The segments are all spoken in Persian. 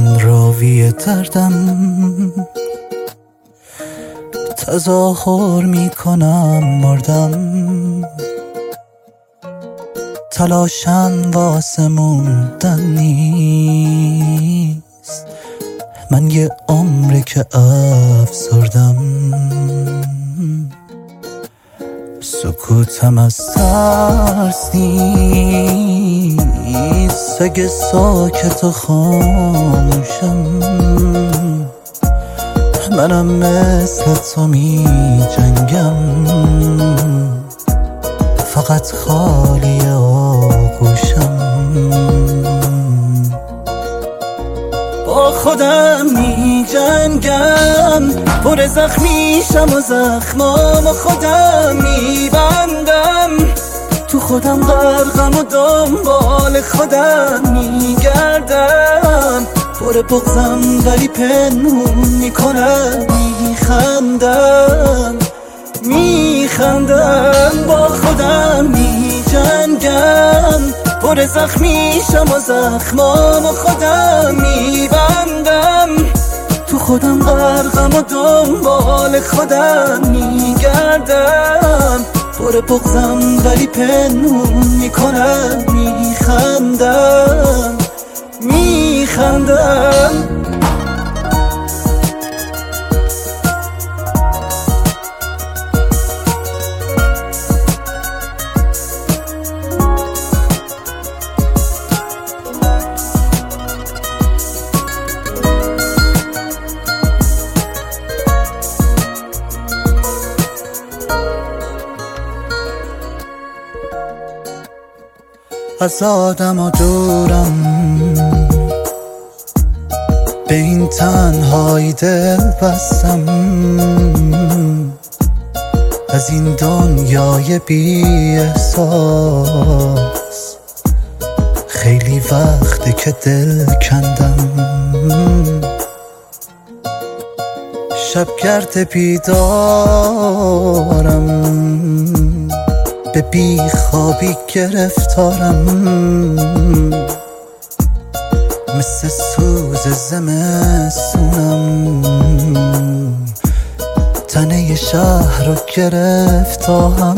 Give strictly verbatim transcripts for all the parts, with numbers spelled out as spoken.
من راوی دردم، تظاهر میکنم مردم، تلاشم واسه موندن نیست. من یه عمره که افسردم، سکوتم از ترس نیست. اگه ساکت و خاموشم، منم مثل تو می جنگم، فقط خالی آغوشم. با خودم می جنگم، پر زخمیشم و زخمام و خودم می بندم. تو خودم غرقم و دنبال خودم می گردم. پر بغضم ولی پنهون می کنم، می خندم می خندم. با خودم می جنگم، پر زخمیشم و زخمام و خودم می بندم. تو خودم غرقم و دنبال خودم می گردم. پر بغضم ولی پنهون می کنم، می خندم می خندم. از آدم و دورم، به این تنهایی دل بستم. از این دنیای بی احساس خیلی وقته که دل کندم. شبگرد بیدارم، به بی خوابی گرفتارم. مثل سوز زمستونم، تنه شهر رو گرفتارم.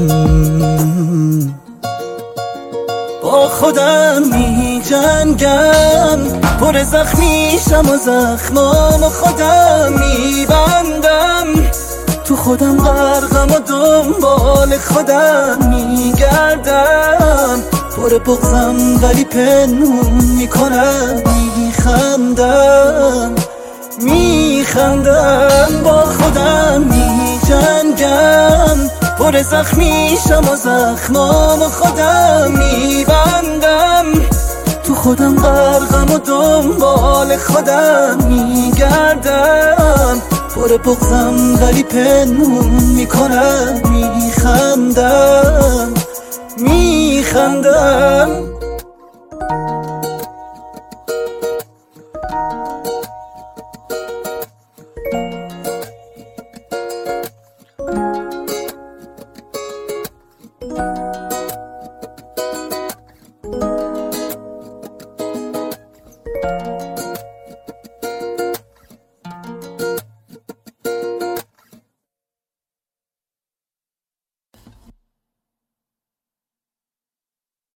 با خودم می جنگم، پر زخمیشم و زخمام و خودم می بندم. تو خودم غرقم و دنبال خودم می گردم. پر بغضم ولی پنهون می کنم، می خندم می خندم. با خودم می جنگم، پر زخمیشم و زخمام و خودم می بندم. تو خودم غرقم و دنبال خودم می گردم. پر بغضم ولی پنهون می کنم، می خندم می خندم.